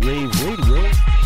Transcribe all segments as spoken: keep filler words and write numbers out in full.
Rave Radio.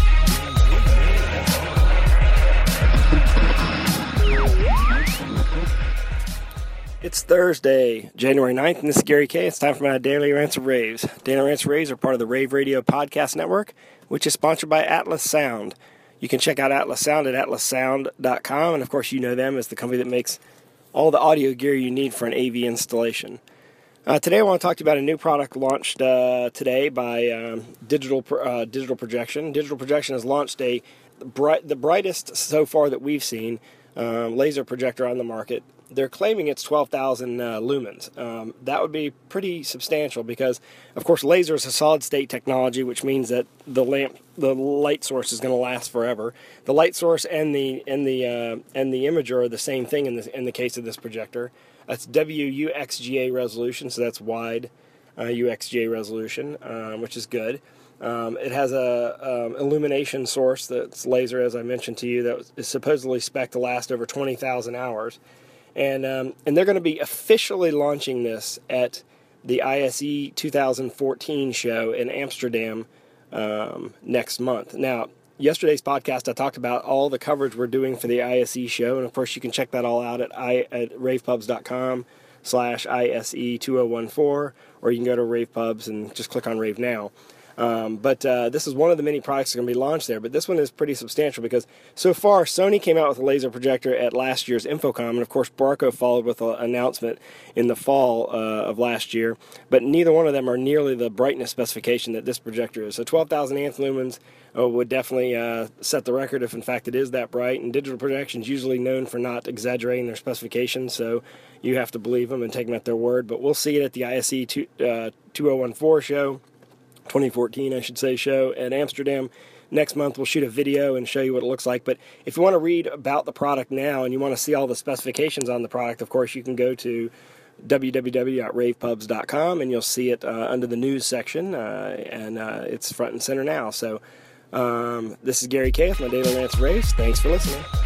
It's Thursday, January ninth, and this is Gary K. It's time for my Daily Rants of Raves. Daily Rants of Raves are part of the Rave Radio Podcast Network, which is sponsored by Atlas Sound. You can check out Atlas Sound at atlas sound dot com, and of course you know them as the company that makes all the audio gear you need for an A V installation. Uh, today I want to talk to you about a new product launched uh, today by um, Digital uh, Digital Projection. Digital Projection has launched a bright, the brightest so far that we've seen um, laser projector on the market. They're claiming it's twelve thousand uh, lumens. Um, that would be pretty substantial because, of course, laser is a solid-state technology, which means that the lamp, the light source is going to last forever. The light source and the and the uh, and the imager are the same thing in this in the case of this projector. That's W U X G A resolution, so that's wide uh, U X G A resolution, um, which is good. Um, it has a um, illumination source that's laser, as I mentioned to you, that is supposedly spec'd to last over twenty thousand hours. And um, and they're going to be officially launching this at the I S E two thousand fourteen show in Amsterdam um, next month. Now, yesterday's podcast, I talked about all the coverage we're doing for the I S E show, and of course you can check that all out at, I, at ravepubs.com slash ISE 2014, or you can go to Ravepubs and just click on Rave Now. Um, but uh, this is one of the many products that are going to be launched there. But this one is pretty substantial because so far Sony came out with a laser projector at last year's InfoComm, and of course Barco followed with an announcement in the fall uh, of last year. But neither one of them are nearly the brightness specification that this projector is. So twelve thousand amp lumens uh, would definitely uh, set the record if in fact it is that bright. And Digital Projection is usually known for not exaggerating their specifications, so you have to believe them and take them at their word. But we'll see it at the I S E two thousand fourteen show. twenty fourteen, I should say, show at Amsterdam. Next month, we'll shoot a video and show you what it looks like. But if you want to read about the product now and you want to see all the specifications on the product, of course, you can go to w w w dot ravepubs dot com and you'll see it uh, under the news section, uh, and uh, it's front and center now. So um, this is Gary K. with my Daily Rants of Raves. Thanks for listening.